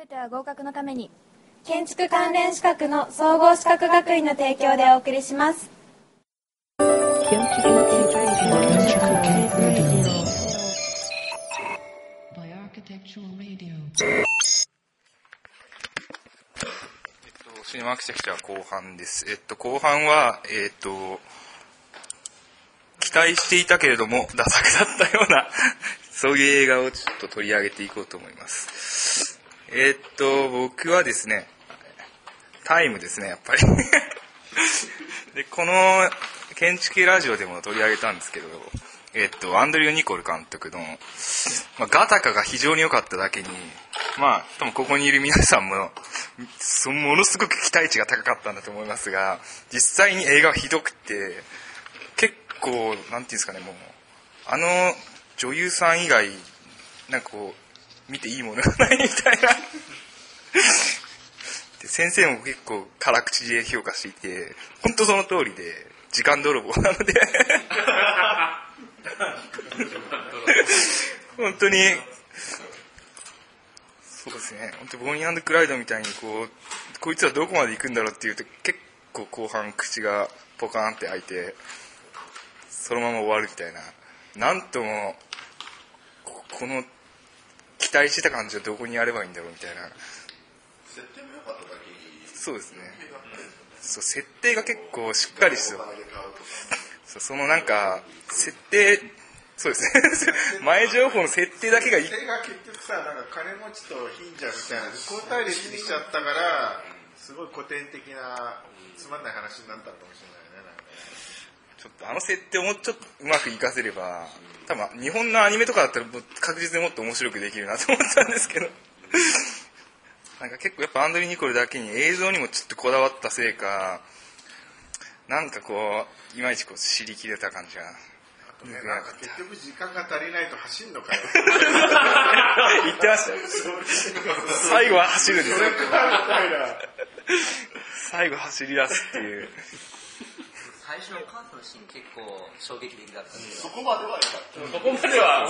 べては合格のために建築関連資格の総合資格学院の提供でお送りします。 シネマアーキテクチャ後半です。後半は、期待していたけれどもダ作だったようなそういう映画をちょっと取り上げていこうと思います。僕はですね、タイムですね、やっぱりで、この建築ラジオでも取り上げたんですけど、アンドリュー・ニコル監督の、ガタカが非常に良かっただけに、多分ここにいる皆さんもものすごく期待値が高かったんだと思いますが、実際に映画はひどくて、結構なんていうんですかね、もう女優さん以外なんかこう見ていいものがないみたいなで、先生も結構辛口で評価していて、本当その通りで時間泥棒なので本当にそうですね、本当ボニー&クライドみたいにこいつはどこまで行くんだろうっていうと、結構後半口がポカーンって開いてそのまま終わるみたいな、なんともこの期待してた感じはどこにあればいいんだろうみたいな。 設定も良かっただけに。 そうですね、そう、設定が結構しっかりしてる。そのなんか設定、そうですね前情報の設定だけが設定が結局さ、なんか金持ちと貧者みたいな交代列にしちゃったから、すごい古典的なつまんない話になったのかもしれないね。なんかね、 ちょっと設定をもうちょっとうまく活かせれば、多分日本のアニメとかだったら確実にもっと面白くできるなと思ったんですけどなんか結構やっぱアンドリー・ニコルだけに映像にもちょっとこだわったせいか、なんかいまいち知りきれた感じが、 ね、なんか結局時間が足りないと走るのかよ言ってましたよ最後は走るんですよ最後走り出すっていう。 最初のお母さんのシーン結構衝撃的だったんですよ。そこまでは良かった。 そこまでは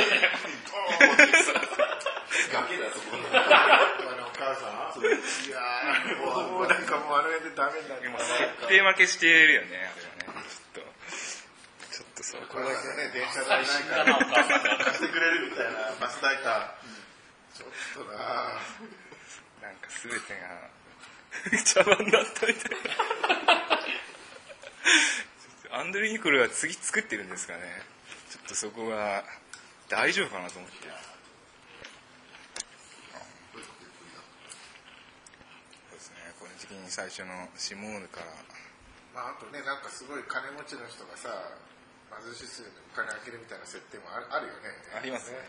崖だそこ。お母さん。いやー、もうなんかもう辺でダメになる。 設定負けしてるよね、あれはね。ちょっとそう。 これだけね、電車代なんか貸してくれるみたいなバス代か。ちょっとなんか全てが茶番だったみたいな。アンドリュー・ニコルは次作ってるんですかね。ちょっとそこが大丈夫かなと思って。そうですね、この時期に最初のシモーヌから、 あとね、なんかすごい金持ちの人がさ、貧しすぎてお金あげるみたいな設定もあるよね。 ありますね。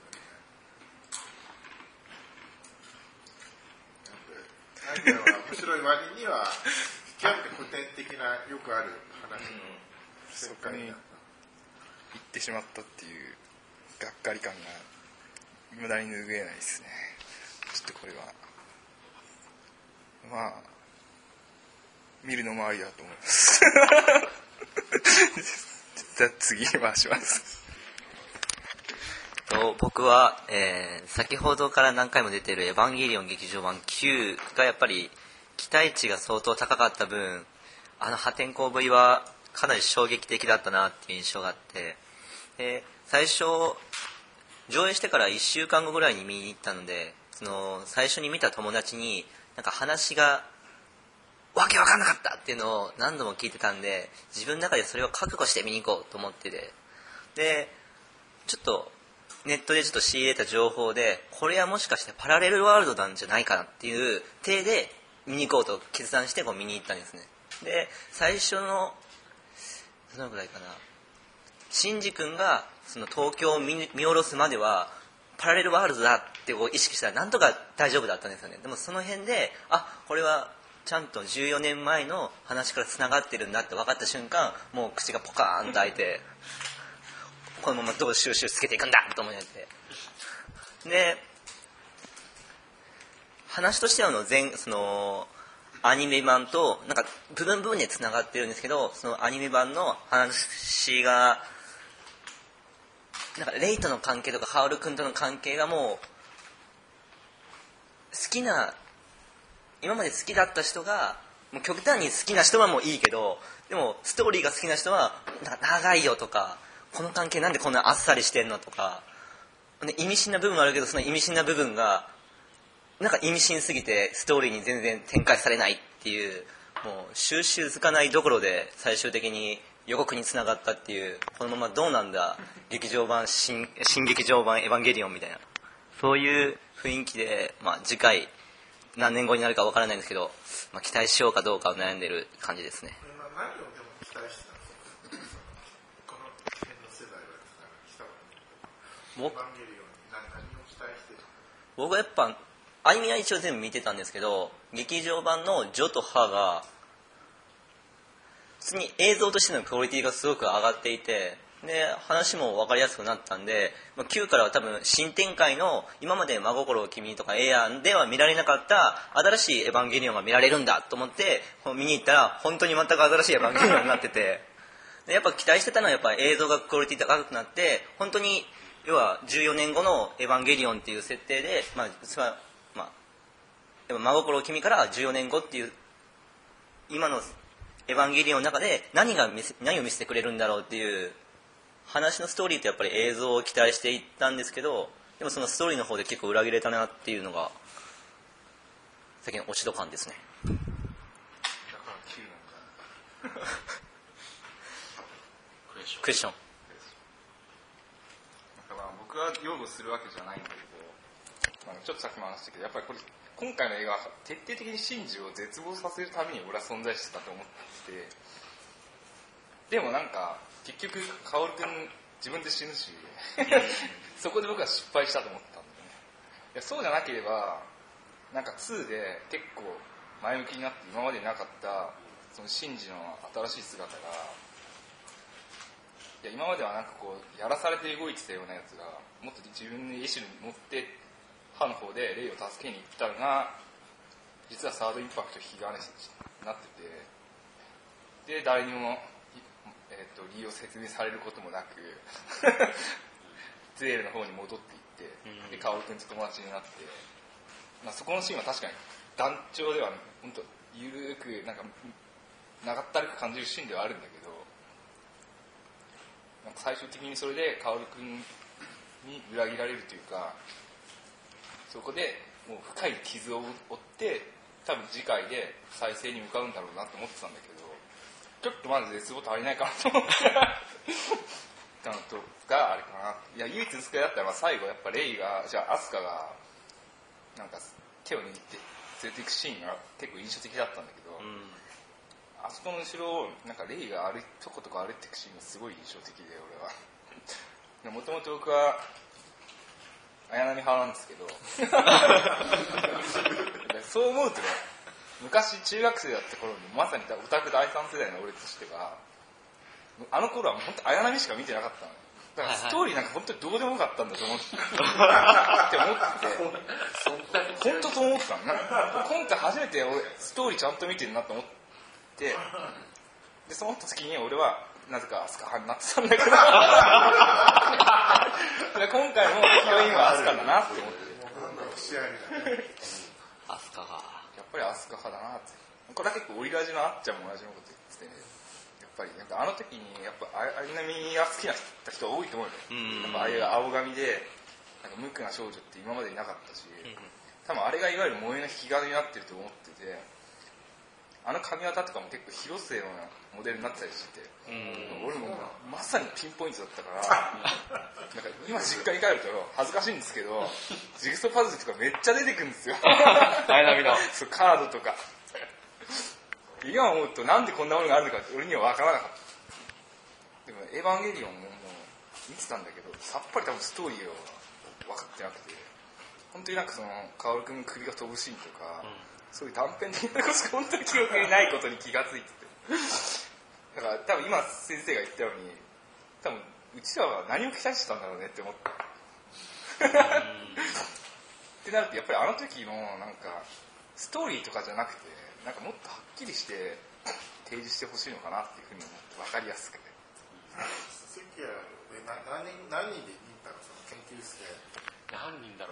アイデアは面白い割には極めて古典的なよくある話のそこに行ってしまったっていうがっかり感が未だに拭えないですね。ちょっとこれは見るのもありだと思いますじゃあ次に回します僕は、先ほどから何回も出ているエヴァンゲリオン劇場版9がやっぱり期待値が相当高かった分、破天荒ぶりはかなり衝撃的だったなっていう印象があって、最初上映してから1週間後ぐらいに見に行ったので、最初に見た友達になんか話がわけわかんなかったっていうのを何度も聞いてたんで、自分の中でそれを覚悟して見に行こうと思ってて、でちょっとネットでちょっと仕入れた情報で、これはもしかしてパラレルワールドなんじゃないかなっていう体で見に行こうと決断して見に行ったんですね。で最初のどのぐらいかな、シンジ君がその東京を見下ろすまではパラレルワールドだって意識したらなんとか大丈夫だったんですよね。でもその辺でこれはちゃんと14年前の話からつながってるんだって分かった瞬間、もう口がポカーンと開いてこのままどう収集つけていくんだと思って、で話としてはそのアニメ版となんか部分でつながってるんですけど、そのアニメ版の話がなんかレイとの関係とかハウル君との関係がもう好きな今まで好きだった人がもう極端に好きな人はもういいけど、でもストーリーが好きな人は長いよとか、この関係なんでこんなあっさりしてんのとか、意味深な部分はあるけど、その意味深な部分がなんか意味深すぎてストーリーに全然展開されないっていう、もう収集つかないどころで最終的に予告につながったっていう、このままどうなんだ劇場版新劇場版エヴァンゲリオンみたいな、そういう雰囲気で、次回何年後になるか分からないんですけど、期待しようかどうかを悩んでる感じですね。 何をでも期待してたんですか、この辺の世代は来たわけエヴァンゲリオンに何を期待してる？ 僕はやっぱアニメは一応全部見てたんですけど、劇場版のジョとハが普通に映像としてのクオリティがすごく上がっていて、で話も分かりやすくなったんで、9からは多分新展開の今まで真心を君とかエアンでは見られなかった新しいエヴァンゲリオンが見られるんだと思って見に行ったら、本当に全く新しいエヴァンゲリオンになってて、でやっぱ期待してたのはやっぱ映像がクオリティ高くなって、本当に要は14年後のエヴァンゲリオンっていう設定で、真心を君から14年後っていう今のエヴァンゲリオンの中で何を見せてくれるんだろうっていう話のストーリーとやっぱり映像を期待していったんですけど、でもそのストーリーの方で結構裏切れたなっていうのが最近の落ち度感ですね。 だから9なんだクエスチョン。 僕は擁護するわけじゃないんだけど、ちょっとさっきも話したけど、やっぱりこれ今回の映画は徹底的にシンジを絶望させるために俺は存在してたと思ってて、でもなんか結局カオル君自分で死ぬしそこで僕は失敗したと思ったんだよね。いやそうじゃなければなんか2で結構前向きになって、今までなかったそのシンジの新しい姿が、いや今まではなんかこうやらされて動いてたようなやつがもっと自分の意思に持って歯の方でレイを助けに行ったのが実はサードインパクト引き金になってて、で誰にも、理由を説明されることもなくゼールの方に戻っていって、でカオル君と友達になって、そこのシーンは確かに団長では本当ゆるくなんか長ったるく感じるシーンではあるんだけど、なんか最終的にそれでカオル君に裏切られるというか、そこでもう深い傷を負って多分次回で再生に向かうんだろうなと思ってたんだけど、ちょっとまだ絶望足りないかなと思ってたのとがあれかな。いや唯一救いだったら最後やっぱレイがじゃあアスカがなんか手を握って連れていくシーンが結構印象的だったんだけど、あそこの後ろをなんかレイがとことか歩いていくシーンがすごい印象的で、俺はもともと僕は綾波派なんですけどそう思うとね、昔中学生だった頃にまさにオタク第3世代の俺としてはあの頃は本当綾波しか見てなかったのよ。だからストーリーなんか本当にどうでもよかったんだと思ってって思ってて、本当そう思ってたの。今回初めて俺ストーリーちゃんと見てるなと思って、でその時に俺はなぜかアスカ派になってたんだけど今回もヒロインはアスカだなって思ってアスカがやっぱりアスカ派だなって。これは結構オリラジのあっちゃんも同じようなこと言ってて、やっぱりなんかあの時にやっぱ綾波が好きな人多いと思うよ。やっぱあれが青髪でなんか無垢な少女って今までいなかったし、多分あれがいわゆる萌えの引き金になってると思ってて、あの髪型とかも結構広末のモデルになってたりしてて、俺もまさにピンポイントだったからなんか今実家に帰ると恥ずかしいんですけどジグソーパズルとかめっちゃ出てくるんですよ綾波のそうカードとか今思うとなんでこんなものがあるのかって俺には分からなかった。でもエヴァンゲリオンももう見てたんだけどさっぱり多分ストーリーを分かってなくて、本当になんかそのカオル君の首が飛ぶシーンとか、そういう断片的なことしか本当に記憶にないことに気がついててだから多分今先生が言ったように多分うちらは何を期待してたんだろうねって思ってってなるとやっぱりあの時のなんかストーリーとかじゃなくてなんかもっとはっきりして提示してほしいのかなっていうふうに思って分かりやすくて関谷何人で行ったのその研究室で。 何人だろう。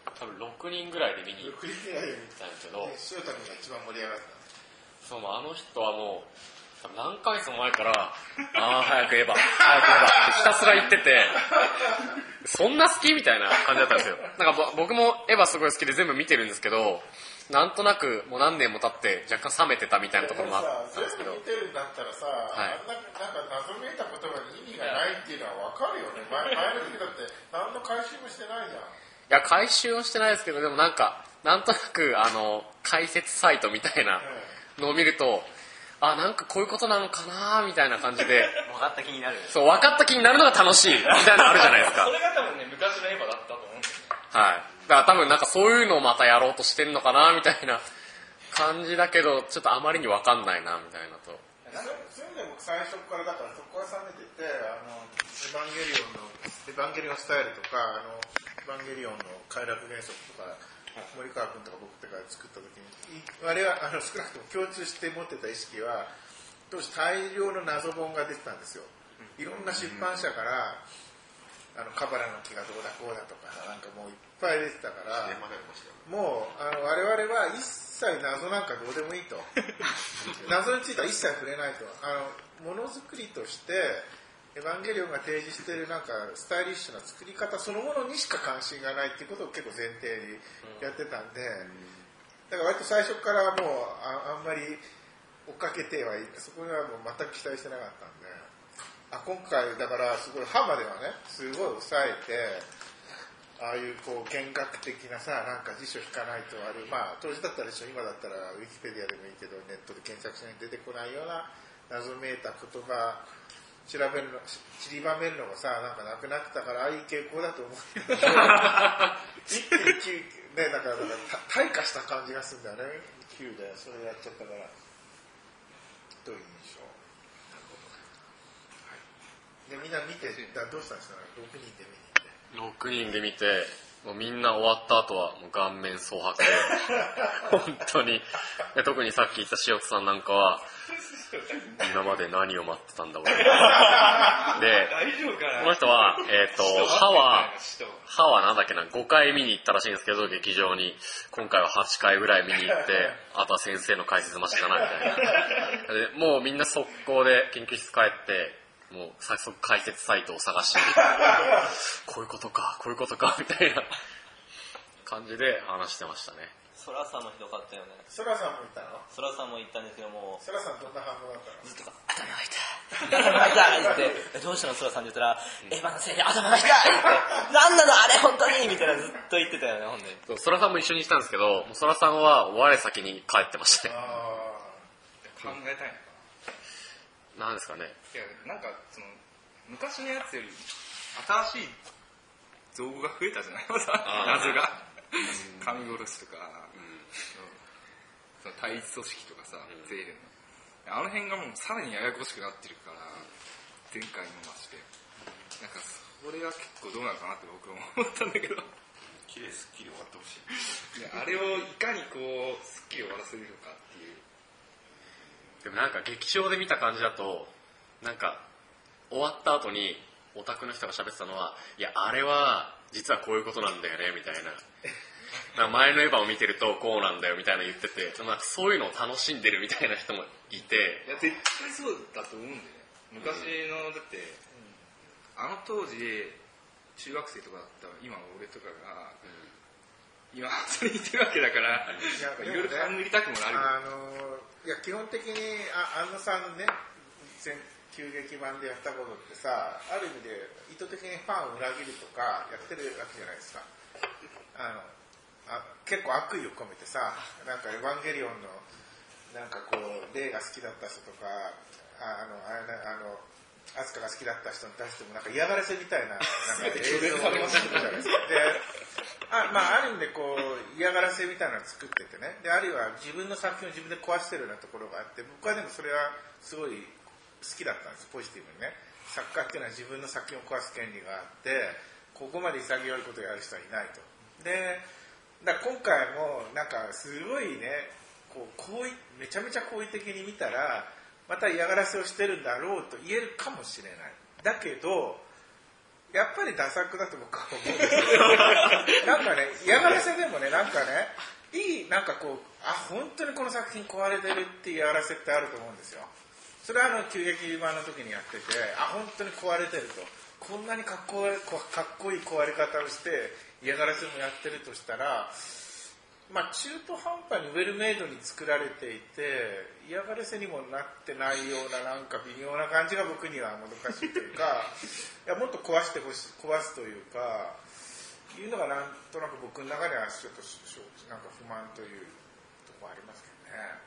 多分6人ぐらいで見に行っクリアで見たんですけど、 塩谷が一番盛り上がった。 そう、あの人はもう多分何ヶ月も前から早くエヴァってひたすら言ってて、そんな好きみたいな感じだったんですよ。なんか僕もエヴァすごい好きで全部見てるんですけど、なんとなくもう何年も経って若干冷めてたみたいなところもあったんですけど、 全部見てるんだったらさ、なんか謎めいた言葉に意味がないっていうのは分かるよね。前の時だって何の回収もしてないじゃん。 いや回収はしてないですけど、でもなんとなく解説サイトみたいなのを見ると、なんかこういうことなのかなみたいな感じで分かった気になる。 そう、分かった気になるのが楽しいみたいなのあるじゃないですか。 それが多分ね、昔のエヴァだったと思うんですよね。 はい。だから多分なんかそういうのをまたやろうとしてんのかなみたいな感じだけど、ちょっとあまりに分かんないなみたいなと。 そういう意味で僕最初からだからそこは冷めてて、エヴァンゲリオンスタイルとか、エヴァンゲリオンの快楽原則とか、森川君とか僕とか作った時に、我々は少なくとも共通して持ってた意識は、当時大量の謎本が出てたんですよ。いろんな出版社から、カバラの木がどうだこうだとか、なんかもういっぱい出てたから、もう我々は一切謎なんかどうでもいいと。謎については一切触れないと。ものづくりとして、エヴァンゲリオンが提示しているなんかスタイリッシュな作り方そのものにしか関心がないっていうことを結構前提にやってたんで、だから割と最初からもうあんまり追っかけてはいい、そこにはもう全く期待してなかったんで、今回だからすごいハマではね、すごい抑えて、ああいうこう見学的なさ、なんか辞書引かないとある、当時だったらでしょ、今だったらウィキペディアでもいいけどネットで検索しないと出てこないような謎めいた言葉散りばめるのがさ、なんかなくなってたから、いい傾向だと思うけど一気にね、だから退化した感じがするんだよね、9でそれやっちゃったから。どういう印象？でみんな見てどうしたんですかね。 6人で見て、もうみんな終わった後はもう顔面蒼白で本当に。で特にさっき言った塩津さんなんかは今まで何を待ってたんだ俺で、この人は歯はなんだっけな、5回見に行ったらしいんですけど、劇場に今回は8回ぐらい見に行って、あとは先生の解説待ちだなみたいなで、もうみんな速攻で研究室帰ってもう早速解説サイトを探してこういうことかみたいな感じで話してましたね。 ソラさんもひどかったよね。 ソラさんも行ったの？ ソラさんも行ったんですけども、 ソラさんどんな反応だったの？ ずっと頭が痛いってどうしたのソラさんって言ったら、エヴァのせいで頭が痛いってなんなのあれ本当にみたいなずっと言ってたよね。ほんでそう、ソラさんも一緒にしたんですけど、ソラさんは我先に帰ってましたね。 考えたいのかな。 なんですかね。 いや、なんかその昔のやつより新しい造語が増えたじゃないまた謎が神殺しとか、その対立組織とかさ、ゼーレンのあの辺がもうさらにややこしくなってるから、前回の増してなんかそれは結構どうなのかなって僕も思ったんだけど、 綺麗すっきり終わってほしい。 いや、あれをいかにこうすっきり終わらせるのかっていう。 でもなんか劇場で見た感じだと、なんか終わった後にオタクの人が喋ってたのは、いやあれは実はこういうことなんだよねみたいな、なんか前のエヴァを見てるとこうなんだよみたいな言ってて、なんかそういうのを楽しんでるみたいな人もいて、 いや絶対そうだと思うんだよね。昔のだって、あの当時中学生とかだったら今の俺とかが、今それ言ってるわけだからいろいろ勘ぐりたくもなる。 いや基本的に安野さんね、急激版でやったことってさ、ある意味で意図的にファンを裏切るとかやってるわけじゃないですか。結構悪意を込めてさ、なんかエヴァンゲリオンのなんかこう霊が好きだった人とか、アスカが好きだった人に対してもなんか嫌がらせみたいな、なんか映像を作るじゃないですか。で、ある意味でこう嫌がらせみたいなのを作っててね、であるいは自分の作品を自分で壊してるようなところがあって、僕はでもそれはすごい好きだったんです、ポジティブにね。作家っていうのは自分の作品を壊す権利があって、ここまで潔いことをやる人はいないと。で、だから今回もなんかすごいね、めちゃめちゃ好意的に見たらまた嫌がらせをしてるんだろうと言えるかもしれない。だけどやっぱりダ作だと僕は思うんですよなんかね嫌がらせでもねなんかねいいなんかこう本当にこの作品壊れてるっていう嫌がらせってあると思うんですよ。それは急激版の時にやってて本当に壊れてるとこんなにかっこいい壊れ方をして嫌がらせもやってるとしたらまあ中途半端にウェルメイドに作られていて嫌がらせにもなってないようななんか微妙な感じが僕にはもどかしいというかいやもっと壊すというかいうのがなんとなく僕の中ではちょっとなんか不満というところありますけどね。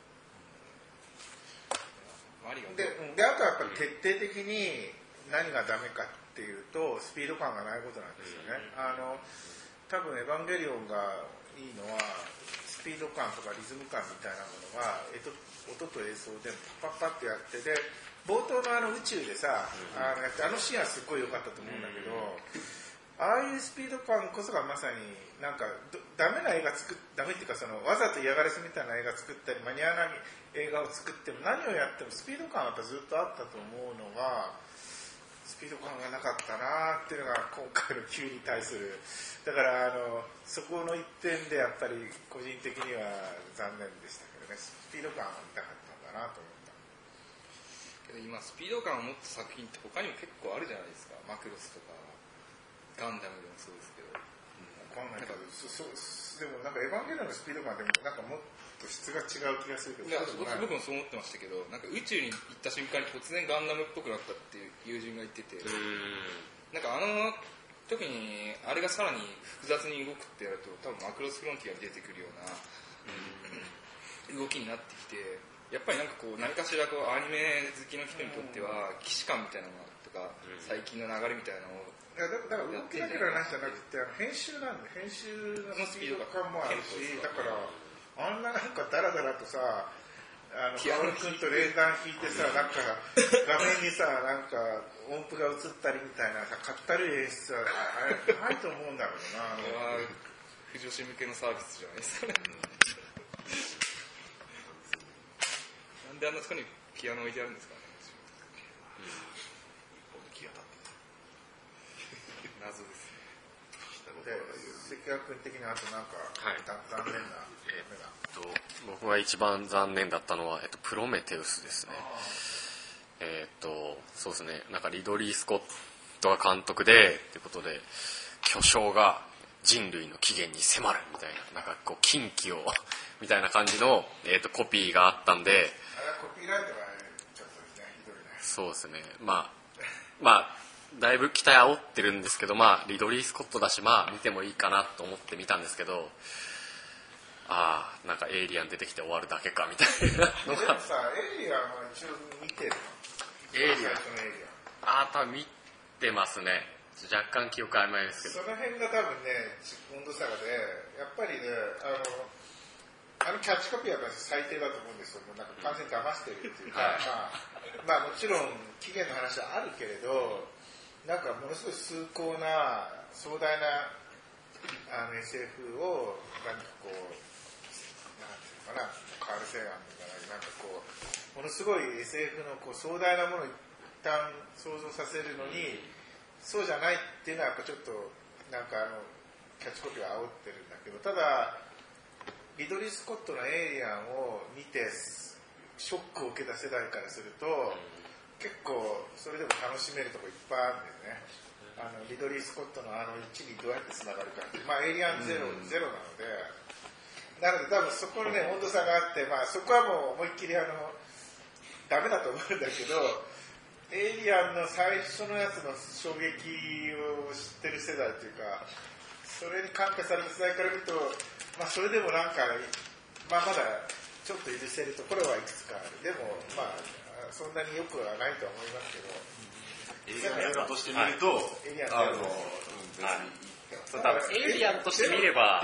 であとはやっぱり徹底的に何がダメかっていうとスピード感がないことなんですよね。多分エヴァンゲリオンがいいのはスピード感とかリズム感みたいなものが音と映像でパッパッってやってで冒頭の宇宙でさシーンはすっごい良かったと思うんだけどああいうスピード感こそがまさになんかダメな映画ダメっていうかわざと嫌がらせみたいな映画作ったり間に合わない映画を作っても何をやってもスピード感はやっぱずっとあったと思うのがスピード感がなかったなっていうのが今回の Q に対するだからそこの一点でやっぱり個人的には残念でしたけどねスピード感が見たかったんだなと思ったけど今スピード感を持った作品って他にも結構あるじゃないですか。マクロスとかガンダムでもそうですけど、 わかんないけどでもなんかエヴァンゲリオンのスピード感でもなんかもっと質が違う気がするけどいや僕もそう思ってましたけどなんか宇宙に行った瞬間に突然ガンダムっぽくなったっていう友人が言っててなんか特にあれがさらに複雑に動くってやると多分マクロスフロンティアに出てくるような動きになってきてやっぱりなんかこう何かしらこうアニメ好きの人にとっては既視感みたいなものとか最近の流れみたいなのをだから動きだけの話じゃなくて編集なんで編集のスピード感もあるしだからなんかダラダラとさカオル君と連弾弾いてさなんか画面にさなんか音符が映ったりみたいなかったるい演出はないと思うんだけどな不女子向けのサービスじゃないですかねなんであんなとこにピアノ置いてあるんですかね謎です関谷君的にあとなんか、残念な僕が一番残念だったのは、プロメテウスですね。そうですねなんかリドリー・スコットが監督でってことで巨匠が人類の起源に迫るみたいななんかこう禁忌をみたいな感じの、コピーがあったんであれはコピーライトがちょっとですねひどいねそうですねまあだいぶ期待煽ってるんですけどリドリー・スコットだし見てもいいかなと思って見たんですけどなんかエイリアン出てきて終わるだけかみたいなのがでもさエイリアンは一応見てるのエイリアン多分見てますね若干記憶曖昧ですけどその辺が多分ね温度差がでやっぱりねキャッチコピーは最低だと思うんですよなんか完全に騙してるっていうか、もちろん期限の話はあるけれどなんかものすごい崇高な壮大なSF をなんかこうなんていうのかなカール・セーガンみたいななんかこうものすごい SF のこう壮大なものを一旦想像させるのにそうじゃないっていうのはやっぱちょっとなんかキャッチコピーは煽ってるんだけどただリドリー・スコットのエイリアンを見てショックを受けた世代からすると結構それでも楽しめるところいっぱいあるんだよねリドリー・スコットの位置にどうやってつながるかってエイリアンゼロなので多分そこのね温度差があってそこはもう思いっきりダメだと思うんだけどエイリアンの最初のやつの衝撃を知ってる世代というかそれに感化された世代から見るとそれでもなんかまだちょっと許せるところはいくつかあるでもそんなによくはないとは思いますけどエイリアンとして見るとエイリアン多分エイリアンとして見れば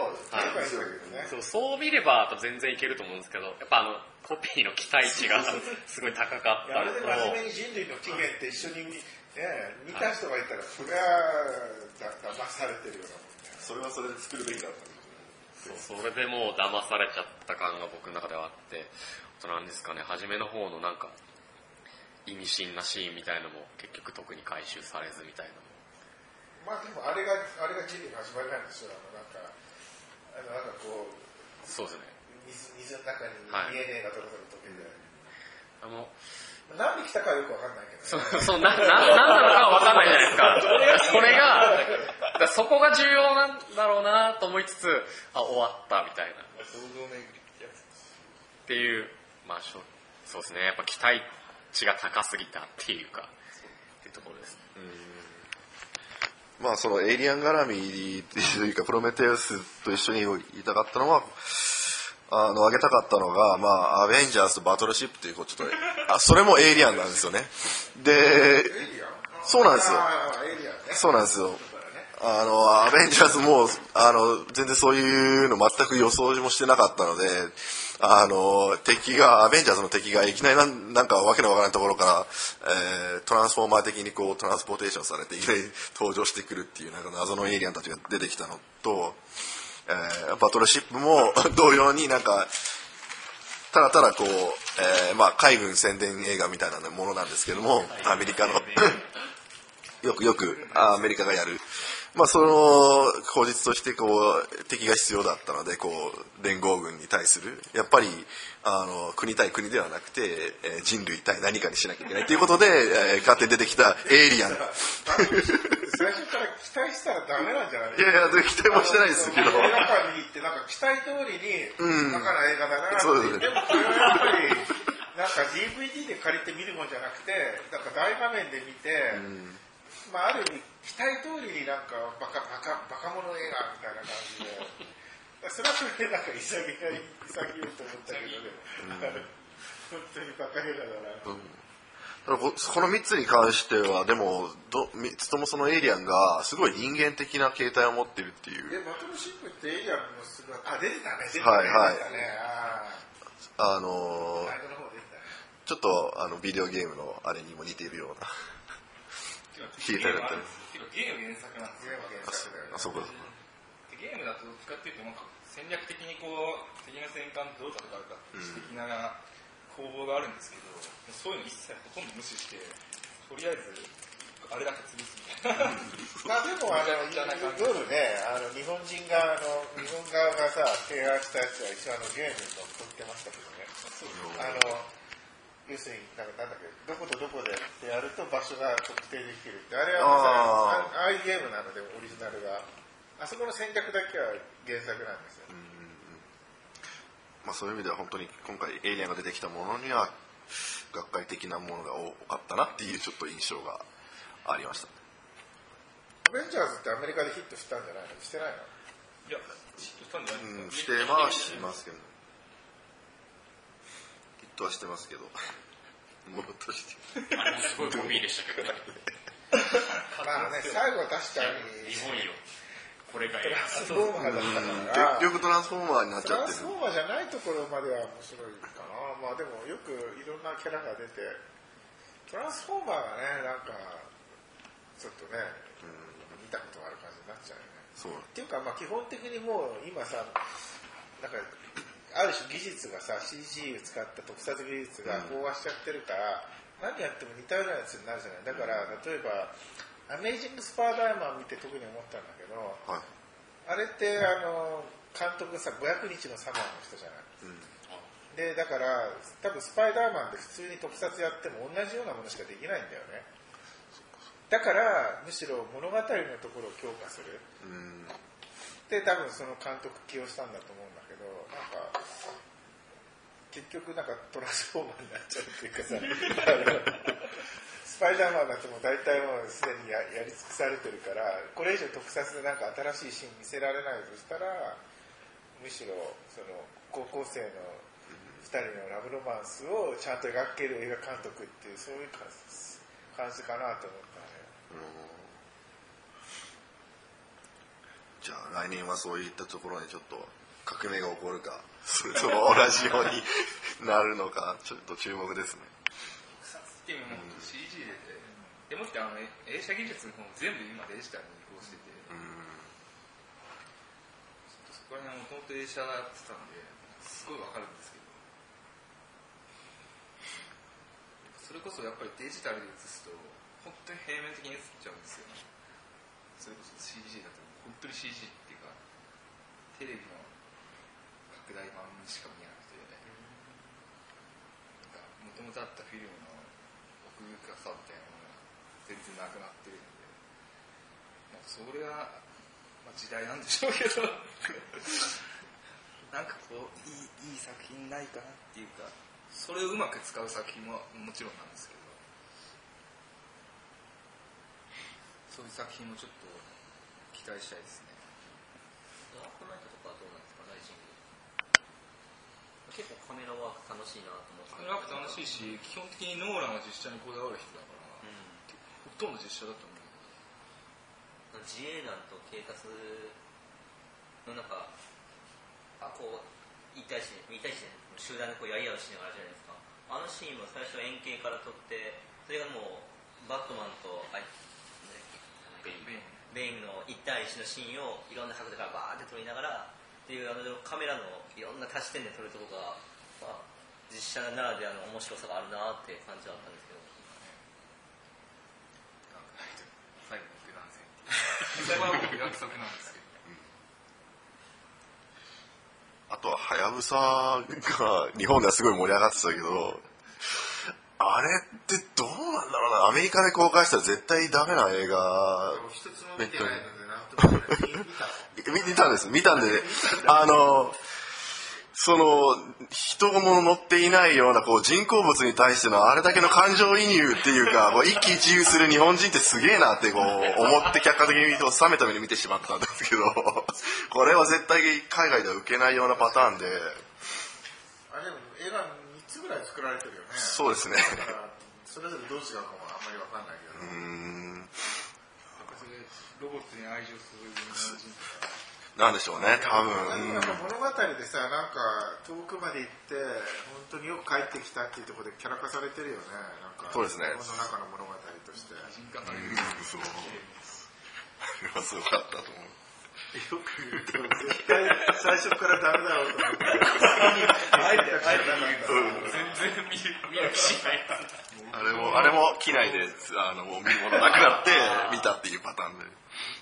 そう見れば全然いけると思うんですけどやっぱコピーの期待値がすごい高かったのと真面目に人類の起源って一緒に見た人がいたらそれは騙されてるようなもんねそれはそれで作るべきだったそれでもう騙されちゃった感が僕の中ではあってなんですかね初めの方のなんか意味深なシーンみたいのも結局特に回収されずみたいな。 まあでもあれが人類の始まりなんですよ。なんかこうそうですね。 水の中に DNA がどろどろ溶けて、何で来たかよくわかんないけど、ね、 そうなんなのかはわかんないじゃないですか。それがそこが重要なんだろうなと思いつつ、終わったみたいな。っていう、まあそうですね。やっぱ期待値が高すぎたっていうかっていうところです。 まあそのエイリアン絡みというかプロメテウスと一緒に言いたかったのは挙げたかったのが、まあアベンジャーズとバトルシップというちょっとそれもエイリアンなんですよね。で、そうなんですよ。そうなんですよ。アベンジャーズも全然そういうの全く予想もしてなかったので、アベンジャーズの敵がいきなりなんかわけのわからないところから、トランスフォーマー的にこうトランスポーテーションされていきなり登場してくるっていうなんか謎のエイリアンたちが出てきたのと、バトルシップも同様になんかただただこう、まあ海軍宣伝映画みたいなものなんですけども、アメリカのよくアメリカがやる。まあその口実としてこう敵が必要だったのでこう連合軍に対するやっぱり国対国ではなくて人類対何かにしなきゃいけないということで勝手に出てきたエイリアン最初から期待したらダメなんじゃない？ いや期待もしてないですけど、 映画館に行ってなんか期待通りにバカな映画だなって、でもこれはやっぱりなんか DVD で借りて見るもんじゃなくてなんか大画面で見て、まあ、ある意味期待通りになんかバカ者映画みたいな感じでそれはそれでなんか潔いと思ったけどね、本当にバカ映画だな、 この3つに関してはでも3つともそのエイリアンがすごい人間的な形態を持ってるっていう。 バトルシップってエイリアンのすごい出てたねちょっとビデオゲームのあれにも似ているようなゲーム原作なんですよ。 そうか。 ゲームだとどっちかっていうとなんか戦略的にこう敵の戦艦どう戦うか的な攻防があるんですけど、そういうの一切ほとんど無視してとりあえずあれだけ潰すみたいな。 まあでも夜ね日本側がさ提案したやつは一応ゲームに乗っ取ってましたけどね。要するになんだっけどことどこでやると場所が特定できるってあれはああいうゲームなのでオリジナルがあそこの戦略だけは原作なんですよ。 まあそういう意味では本当に今回エイリアンが出てきたものには学会的なものが多かったなっていうちょっと印象がありました。 アベンジャーズってアメリカでヒットしたんじゃないの？してないの？ いやヒットしたんじゃないですか。 してますけど、ヒットはしてますけどものとしてすごいゴミでしたけどね。 まあね最後は確かに日本よこれがトランスフォーマーだったから結局トランスフォーマーになっちゃってる。 トランスフォーマーじゃないところまでは面白いかな。まあでもよくいろんなキャラが出てトランスフォーマーがねなんかちょっとね、見たことある感じになっちゃうよね。 そうっていうかまあ基本的にもう今さなんかある種技術がさ CG を使った特撮技術が飽和しちゃってるから、何やっても似たようなやつになるじゃない。だから例えばアメイジング・スパイダーマン見て特に思ったんだけど、 はい、 あれって監督さ500日のサマーの人じゃない、でだから多分スパイダーマンで普通に特撮やっても同じようなものしかできないんだよね。だからむしろ物語のところを強化する、で多分その監督起用したんだと思うんだけど、なんか結局なんかトランスフォーマーになっちゃうっていうかさスパイダーマンだってもう大体もうすでに やり尽くされてるから、これ以上特撮でなんか新しいシーン見せられないとしたら、むしろその高校生の2人のラブロマンスをちゃんと描ける映画監督っていうそういう感じかなと思ったね。 じゃあ来年はそういったところにちょっと革命が起こるか、それとも同じようになるのかちょっと注目ですね。 っていうのも CG ででもって映写技術の方も全部今デジタルに移行してて、そこら辺はもともと映写やってたんですごいわかるんですけど、そそれこそやっぱりデジタルで映すと本当に平面的に映っちゃうんですよね。それこそ CG だと本当に CG っていうかテレビの拡大版しか見えなくて、もともとあったフィルムの奥深さみたいなものが全然なくなってるので、それは、時代なんでしょうけどなんかこういい作品ないかなっていうか、それをうまく使う作品ももちろんなんですけど、そういう作品もちょっと期待したいですね。 ダークナイトとかはどうなんですか、ライジング。結構カメラワーク楽しいなと思って。 カメラワーク楽しいし、基本的にノーランは実写にこだわる人だから、ほとんど実写だと思う。 自衛団と警察の中、こう1対1で集団でこうやり合うシーンがあるじゃないですか。あのシーンも最初円形から撮って、それがもうバットマンとベインの1対1のシーンをいろんな角度からバーって撮りながらっていうカメラのいろんな多視点で撮るところが、実写ならではの面白さがあるなって感じはあったんですけど。 最後の九段戦それは僕約束なんですけど、 あとははやぶさが日本ではすごい盛り上がってたけど、あれってどうなんだろうな。アメリカで公開したら絶対ダメな映画。 一つも見てないのでなんとも言えない。 見たんです。見たんで、その人も乗っていないようなこう人工物に対してのあれだけの感情移入っていうか、一喜一憂する日本人ってすげえなってこう思って客観的に見て冷めた目に見てしまったんですけど、これは絶対海外では受けないようなパターンで。 あれでも映画3つぐらい作られてるよね。 そうですね。 だからそれぞれどう違うかもあんまり分かんないけど。 それロボットに愛情する日本人とかなんでしょうね、多分。 なんか物語でさ、なんか遠くまで行って本当によく帰ってきたっていうところでキャラ化されてるよね。なんかそうですね。 この中の物語として。 そう。あれはすごかったと思う。 よく言うと絶対最初からダメだろうと思って。 全然見る気しない。 あれも機内でもう見物なくなって見たっていうパターンで。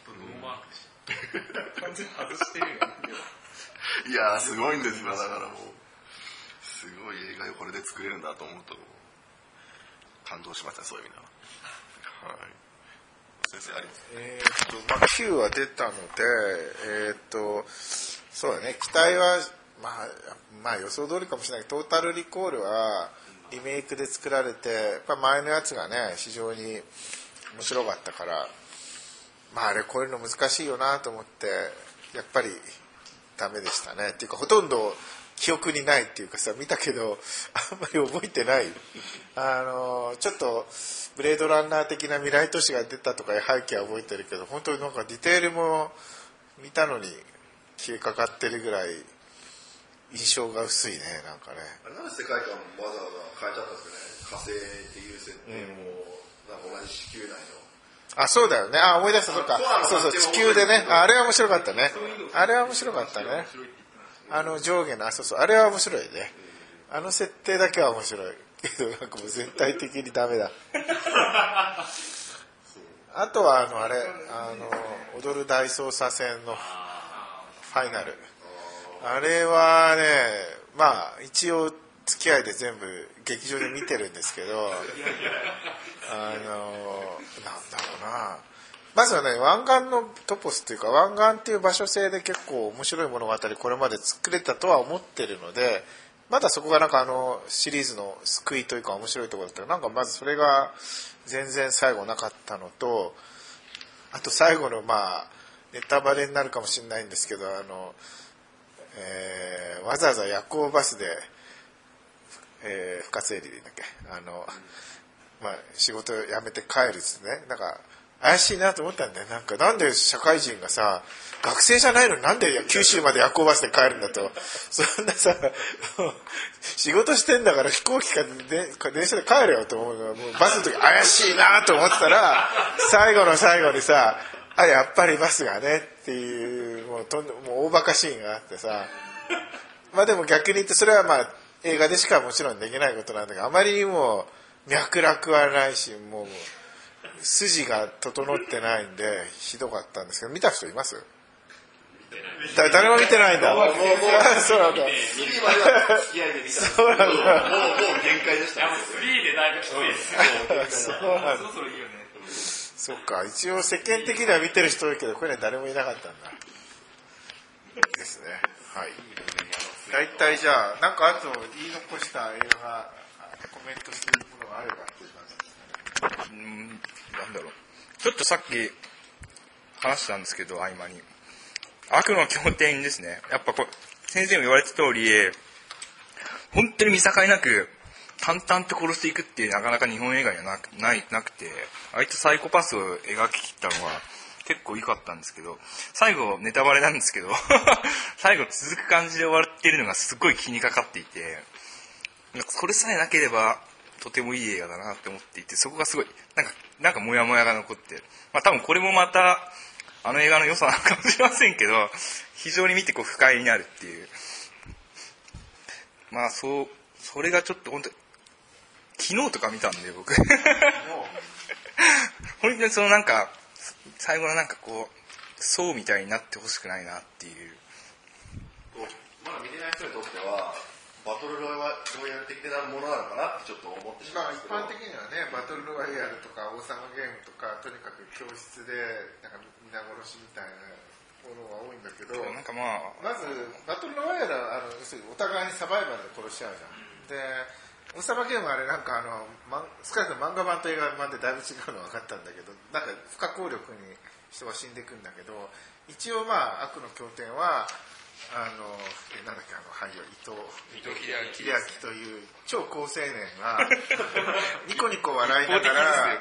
完全に外してるよ。 いやーすごいんですよ。だからもうすごい映画をこれで作れるんだと思うと感動しました、そういう意味では。はい。先生あります。 9は出たので、そうだね、期待はまあ予想通りかもしれないけど、トータルリコールはリメイクで作られて、やっぱ前のやつがね非常に面白かったから、あれこういうの難しいよなと思ってやっぱりダメでしたね。っていうかほとんど記憶にないっていうかさ、見たけどあんまり覚えてない。ちょっとブレードランナー的な未来都市が出たとかいう背景は覚えてるけど、本当になんかディテールも見たのに消えかかってるぐらい印象が薄いね。なんかね、 なんで世界観もわざわざ変えちゃったんですかね。火星っていう設定も、なんか同じ地球内の。 そうだよね。思い出した。そうか。そう地球でね。あれは面白かったね。あれは面白かったね。上下のあれは面白いね。設定だけは面白いけど、なんかもう全体的にダメだ。あとは踊る大捜査線のファイナル。あれはね、一応付き合いで全部劇場で見てるんですけど、なんだろうな。まずはね、湾岸のトポスっていうか、湾岸っていう場所性で結構面白い物語これまで作れたとは思ってるので、まだそこがなんかシリーズの救いというか面白いところだったら、なんかまずそれが全然最後なかったのと、あと最後のネタバレになるかもしれないんですけど、わざわざ夜行バスで、深津絵里だっけ、仕事辞めて帰るですね。なんか怪しいなと思ったんだよ。なんで社会人がさ、学生じゃないのになんで九州まで夜行バスで帰るんだと。そんなさ、仕事してんだから飛行機か電車で帰れよと思うの。もうバスの時怪しいなと思ったら、最後の最後にさ、やっぱりバスがねっていう、もう大バカシーンがあってさ。でも逆に言ってそれは映画でしかもちろんできないことなんだけど、あまりにも脈絡はないし、もう筋が整ってないんでひどかったんですけど、見た人います？誰も見てないんだ。そうなんだ。 3までは付き合いで見た。 そうなんだ。 もう限界でした。 3でだいぶきついです。 そうなんだ。そっか、一応世間的には見てる人多いけど、これね誰もいなかったんだ。ですね。はい。大体じゃあなんかあと言い残した映画コメントするものがあればっていう感じですね。 なんだろう。ちょっとさっき話したんですけど、合間に。悪の経典ですね。やっぱ先生も言われた通り、本当に見境なく淡々と殺していくってなかなか日本映画にはなくて、あいつサイコパスを描き切ったのは結構良かったんですけど、最後ネタバレなんですけど最後続く感じで終わってるのがすごい気にかかっていて、それさえなければとてもいい映画だなって思っていて、そこがすごいなんかモヤモヤが残って、多分これもまたあの映画の良さなのかもしれませんけど、非常に見て不快になるっていう、それがちょっと本当昨日とか見たんで僕本当に最後のそうみたいになってほしくないなっていう。 まだ見てない人にとってはバトルロワイヤル的なものなのかなってちょっと思ってしまうんですけど、 一般的にはね、バトルロワイヤルとか王様ゲームとか、とにかく教室で皆殺しみたいなものが多いんだけど、まずバトルロワイヤルは要するにお互いにサバイバルで殺し合うじゃん。で王様ゲームはあれ少なくとも漫画版と映画版でだいぶ違うの分かったんだけど、不可抗力に人が死んでいくんだけど、一応悪の経典は俳優伊藤英明という超高青年がニコニコ笑いながら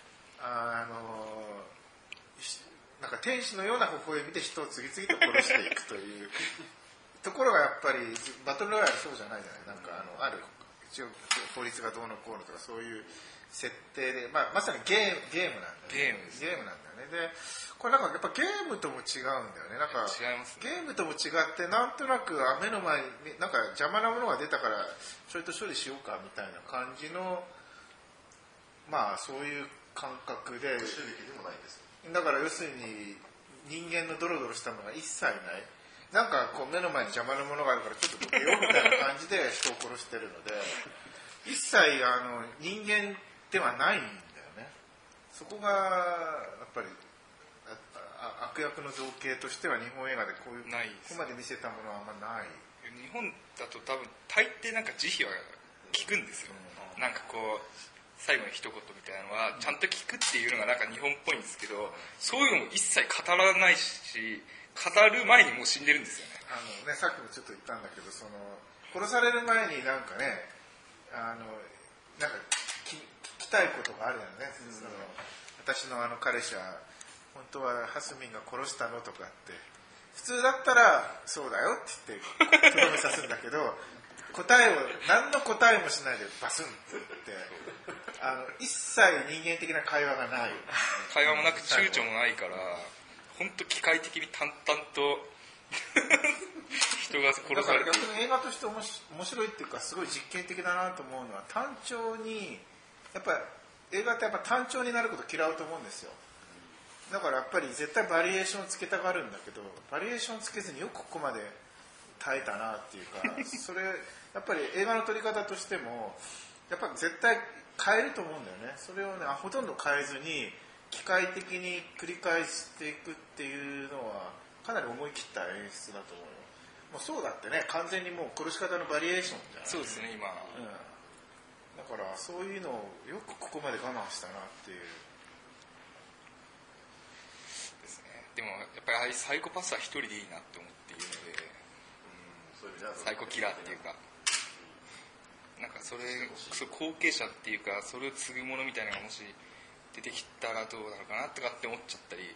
天使のような微笑みで人を次々と殺していくというところがやっぱりバトルロイヤルそうじゃないじゃない。ある一応法律がどうのこうのとかそういう設定で、まさにゲームなんだよね。ゲームなんだよね。でこれやっぱゲームとも違うんだよね。 違いますね。 ゲームとも違ってなんとなく目の前に邪魔なものが出たからちょいと処理しようかみたいな感じのそういう感覚で、 襲撃でもないんです。 だから要するに人間のドロドロしたものが一切ない。目の前に邪魔なものがあるからちょっとどけようみたいな感じで人を殺してるので一切人間ではないんだよね。そこがやっぱり悪役の造形としては日本映画でここまで見せたものはあんまない。 日本だと多分大抵慈悲は聞くんですよ。最後の一言みたいなのはちゃんと聞くっていうのが日本っぽいんですけど、そういうのも一切語らないし、語る前にもう死んでるんですよね。 さっきもちょっと言ったんだけど、殺される前に聞きたいことがあるよね。私の彼氏は本当はハスミンが殺したのとかって普通だったらそうだよって言ってとどめさすんだけど、何の答えもしないでバスンって言って一切人間的な会話がない。 会話もなく躊躇もないから本当機械的に淡々と人が殺されてる。 だから逆に映画として面白いっていうかすごい実験的だなと思うのは、単調に映画って単調になること嫌うと思うんですよ。だからやっぱり絶対バリエーションをつけたがるんだけど、バリエーションつけずによくここまで耐えたなっていうかそれやっぱり映画の撮り方としてもやっぱ絶対変えると思うんだよね。それをねほとんど変えずに機械的に繰り返していくっていうのはかなり思い切った演出だと思うよ。もうそうだってね、完全にもう殺し方のバリエーションじゃない。 そうですね今、 だからそういうのをよくここまで我慢したなっていうですね。でもやっぱりサイコパスは一人でいいなって思っているので、サイコキラーっていうかそれ後継者っていうかそれを継ぐものみたいなのがもし出てきたらどうなのかなとかって思っちゃったり、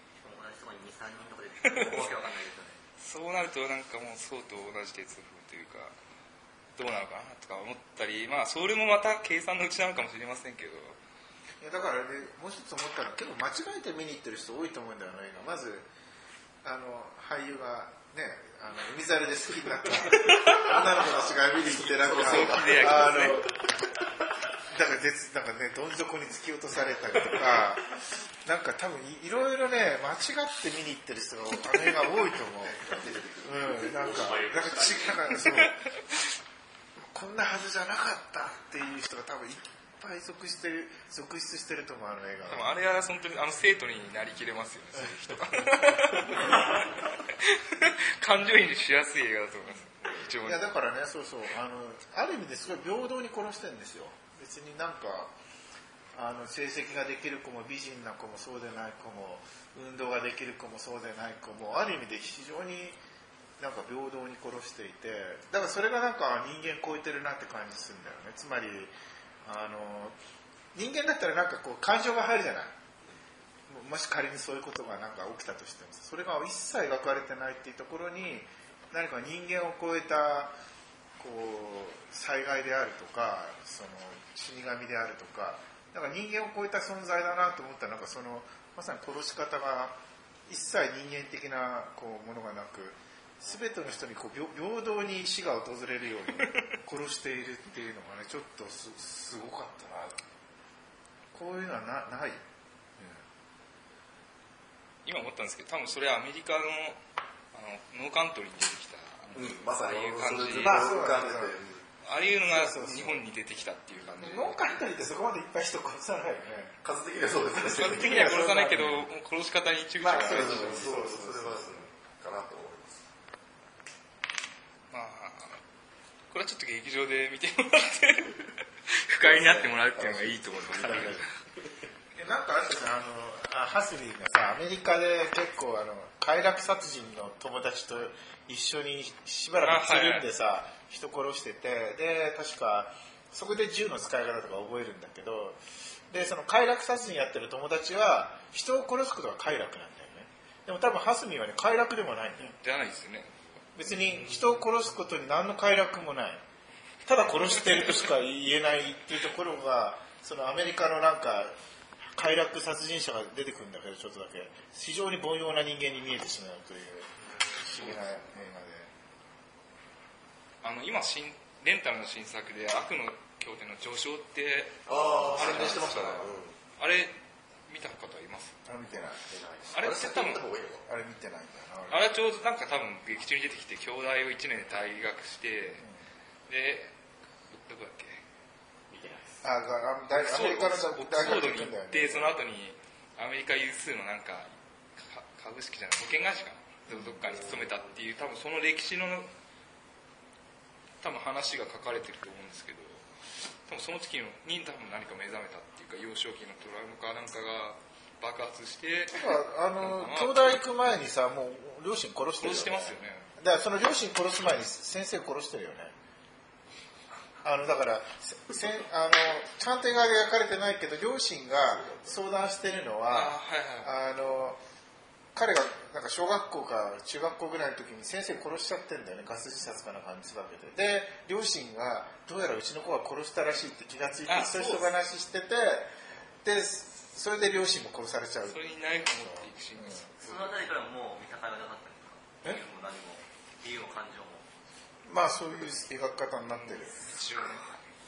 そうなるともうそうと同じ鉄風というかどうなのかなとか思ったり、それもまた計算のうちなのかもしれませんけど。 いやだからね、もう一つ思ったのは結構間違えて見に行ってる人多いと思うんだよね。まず俳優がね海猿で好きになった女の子たちが見に行ってだからなんかね、どん底に突き落とされたりとか、なんか多分いろいろね、間違って見に行ってる人があの映画多いと思う。なんかそうこんなはずじゃなかったっていう人が多分いっぱい続出してると思う、あの映画でもあれは本当に生徒になりきれますよね、そういう人が。感情移入しやすい映画だと思います。一応いやだからね、そうある意味ですごい平等に殺してるんですよ。別になんか成績ができる子も美人な子もそうでない子も運動ができる子もそうでない子もある意味で非常になんか平等に殺していて、だからそれがなんか人間超えてるなって感じするんだよね。つまり人間だったらなんかこう感情が入るじゃない。もし仮にそういうことがなんか起きたとしても、それが一切描かれてないっていうところに何か人間を超えたこう災害であるとか、その死神であるとか、なんか人間を超えた存在だなと思ったら、なんかそのまさに殺し方が一切人間的なこうものがなく、全ての人にこう平等に死が訪れるように殺しているっていうのがね、ちょっとすごかったな。こういうのはない。 今思ったんですけど、多分それはアメリカのノーカントリーに出てきた、 まさにああいう感じ、 あああいうのが日本に出てきたっていう感じで。 ノーカントリーってそこまでいっぱい人殺さないよね。 数的にはそうですね。 数的には殺さないけど、殺し方に注意がそれはかなと思います。 まあこれはちょっと劇場で見てもらって不快になってもらうっていうのがいいと思います。 なんかあれですね、ハスリーがさ、アメリカで結構快楽殺人の友達と一緒にしばらくつるんでさ、人殺してて、で確かそこで銃の使い方とか覚えるんだけど、でその快楽殺人やってる友達は人を殺すことが快楽なんだよね。でも多分ハスミーはね、快楽でもないんだよ。 じゃないですよね。 別に人を殺すことに何の快楽もない。ただ殺してるとしか言えないっていうところが、そのアメリカのなんか快楽殺人者が出てくるんだけど、ちょっとだけ非常に凡庸な人間に見えてしまうという不思議な映今レンタルの新作で悪の経典の序章ってあれしてましたね。 あれ見た方います？ 画で。見てない。 あれって多分あれ見てないんだよな。 あれはちょうどなんか多分劇中に出てきて、兄弟を1年で退学して、でどこだっけ、 アメリカの大学に行くんだよね。 でその後にアメリカ有数のなんか株式じゃない保険会社かな、どっかに勤めたっていう、多分その歴史の多分話が書かれてると思うんですけど、多分その時に多分何か目覚めたっていうか、幼少期のトラウマかなんかが爆発して、 兄弟行く前にさ、もう両親殺してるよね。 殺してますよね。 だからその両親殺す前に先生殺してるよね。だからちゃんと映画で描かれてないけど、両親が相談してるのは、彼がなんか小学校か中学校ぐらいの時に先生殺しちゃってんだよね。ガス自殺かなんかにつばけて。で両親がどうやらうちの子が殺したらしいって気がついて、そういう人話してて、でそれで両親も殺されちゃう。 それにナイフを持っていくシーンです。 そのあたりからもう見境がなかったんですか？もう何も理由も感情も。 まあそういう描き方になってる。 一応ね。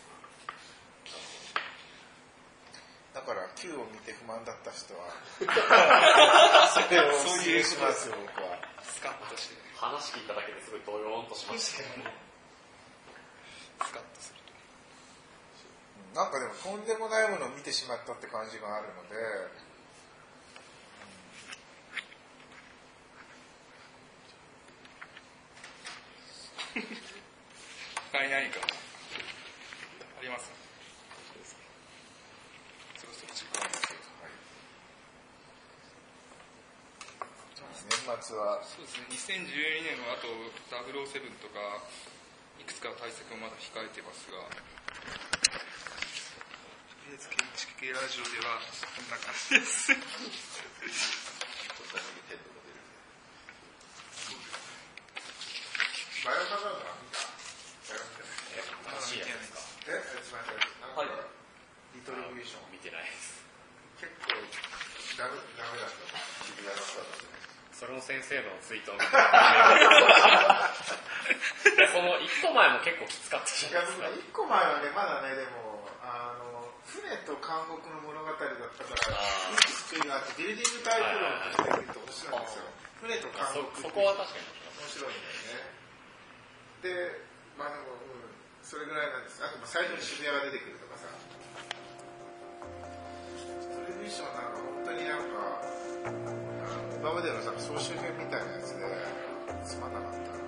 だから Q を見て不満だった人はそれをお勧めしますよ、僕は。 スカッとして話聞いただけですごいドヨーンとしましたけどね。 スカッとすると、 なんかでもとんでもないものを見てしまったって感じがあるので、 他に何かありますか？そろそろ時間ですけど、 年末はそうですね、2012年はあと007とかいくつか対策もまだ控えてますが、とりあえず建築系ラジオではこんな感じですバイオハザードは見た？ 楽しいやつですか？ はい。リトルビューション見てないです。 結構ダメだった。渋谷だったんで。 それも先生のツイートを見てその1個前も結構きつかったじゃないですか。 1個前はね、まだね、でも船と監獄の物語だったからいい作りがあってビルディングタイプ論として見ると面白いんですよ。船と監獄そこは確かに面白いんだよね。でまあでも、それぐらいなんです。あと最初に渋谷が出てくるとかさ、ストリーミッションなんか本当になんか今までのさ総集編みたいなやつでつまんなかった。